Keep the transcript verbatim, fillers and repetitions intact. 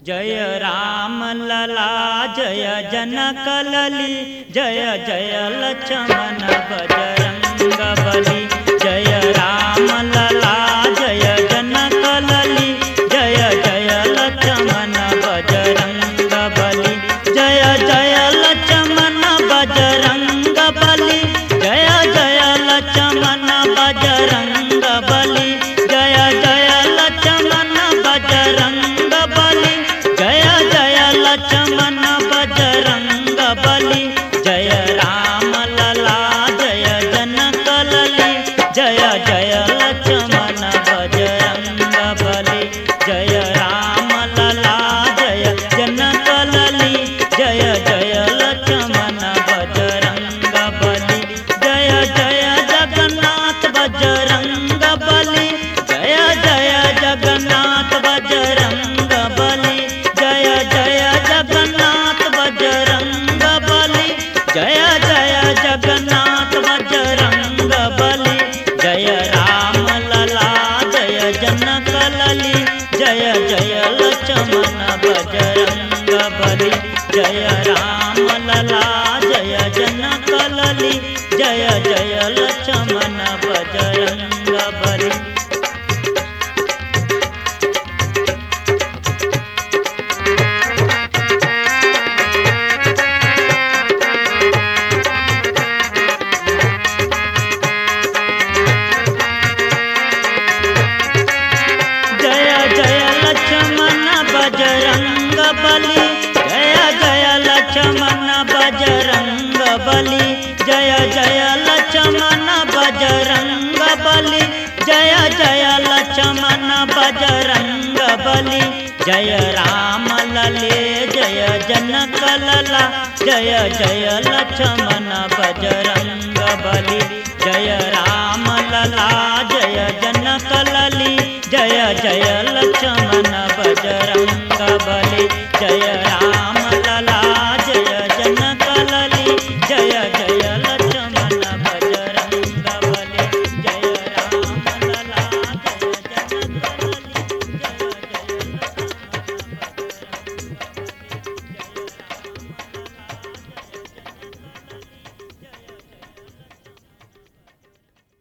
जय राम लला जय जनक लली जय जय लक्ष्मण बजरंग बली। जय राम लला जय जनक लली जय जय लक्ष्मण बजरंग बली। जय जय लक्ष्मण बजरंग बली जय जय लक्ष्मण बजरंग बली। जय जय लक्ष्मण बजरंग बली जय जय लक्ष्मण बजरंग बली। जय राम लला जय जनक लली जय जय लक्ष्मण बजरंग बली। जय राम लला जय जनक लली जय जय लक्ष्मण बजरंग बली। जय जय जगन्नाथ बजरंग बली जय जय जगन्नाथ बजरंग बली। जय जय जगन्नाथ बजरंग बली जय जय जगन्नाथ बजरंग बली। जय राम लला जय जनक लली जय जय लक्ष्मण बजरंग बली। जय राम लला जय जनक लली जय जय लक्ष्मण बजरंग बली। जय जय लक्ष्मण बजरंग बली जय जय लक्ष्मण बजरंग बली। जय जय लक्ष्मण बजरंग बली जय जय लक्ष्मण बजरंग बली। जय राम लले जय जनक लला जय जय लक्ष्मण बजरंग बली। जय राम लला जय जनक लली जय जय